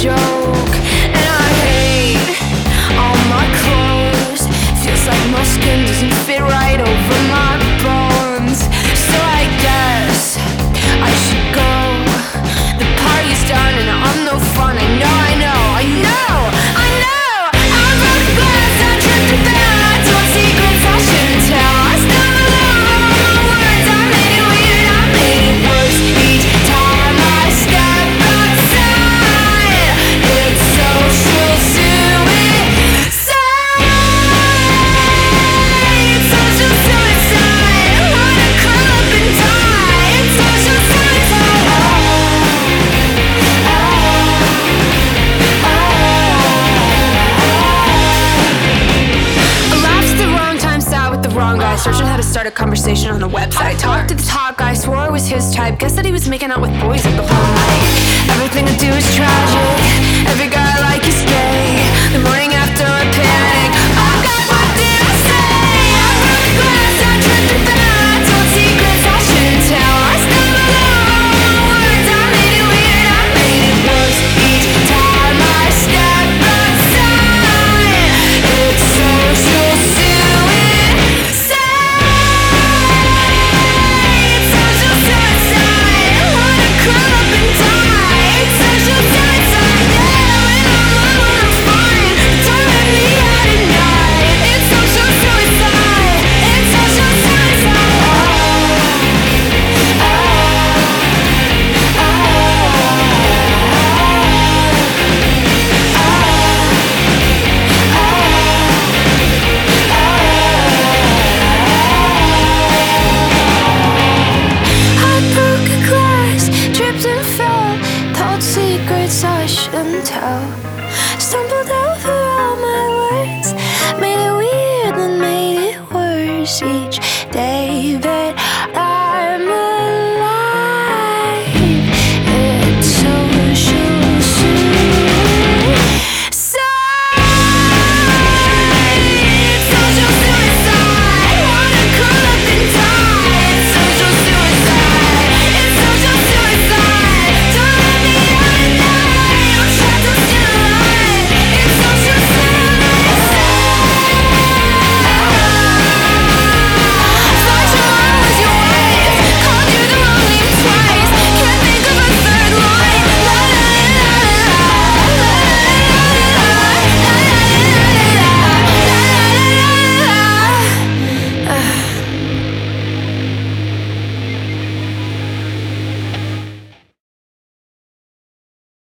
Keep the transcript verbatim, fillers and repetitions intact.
joke. And I hate all my clothes. Feels like my skin doesn't fit right over my bones. So I guess I should go. The party's done and I'm no fun. I know, I know, I know, I know. I'm broken glass, I tripped and fell. I told secrets I shouldn't tell. I stumbled over all my words. I made it weird, I made it worse. Each time I step outside, it's social suicide. It's social suicide. Wanna curl up and die. It's social suicide. Oh, oh, oh. I laughed at the wrong time, sat with the wrong guy, searching how to start a conversation on a website. Talked to the top guy, swore it was his type. Guess that he was making out with boys like the whole night. Everything I do is tragic. Every guy I like is gay. The morning